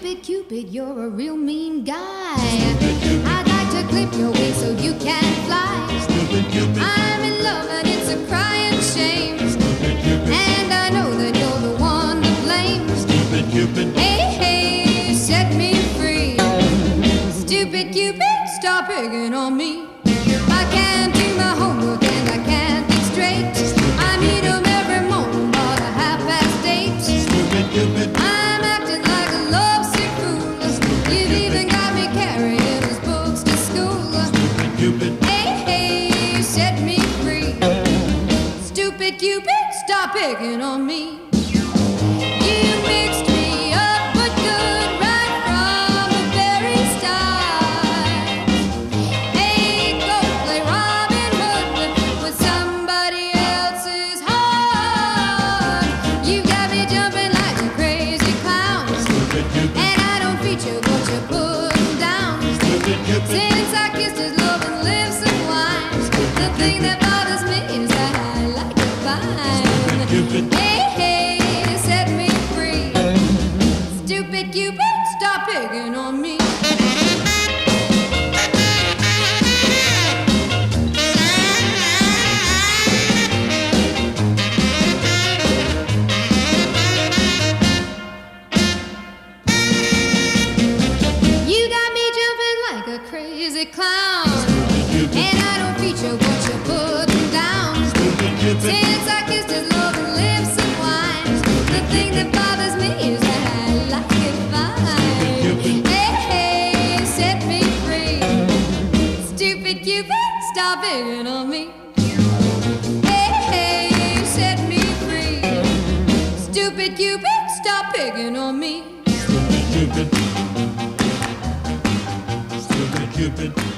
Stupid Cupid, you're a real mean guy. I'd like to clip your wings so you can fly. Stupid Cupid, I'm in love and it's a crying shame. And I know that you're the one to blame. Stupid Cupid, Hey, hey, set me free. Stupid Cupid, stop picking on me. I can't do my homework and I can't think straight. I meet 'em every morning about 8:30. Stupid Cupid, I'm acting like a lovesick fool. You've even got me carrying his books to school. Stupid Cupid, Hey, hey, set me free. Stupid Cupid, stop picking on me. You mixed me up but good right from the very start. Hey, go play Robin Hood with somebody else's heart. You got me jumping like a crazy clown, Stupid Cupid, and I don't feature what you're putting down. Stupid Cupid, Since I kissed his love and lips and wine, the thing that bothers me is that I like it fine. Cupid, Hey, hey, set me free. Stupid Cupid, stop picking on me. You got me jumping like a crazy clown, and I don't feature what you're putting down. Stupid Cupid, Since I kissed his love and lips and wine, the thing that bothers me is that I like it fine. Hey, hey, set me free. Stupid Cupid, stop picking on me. Hey, hey, set me free. Stupid Cupid, stop picking on me. Stupid Cupid, Stupid Cupid.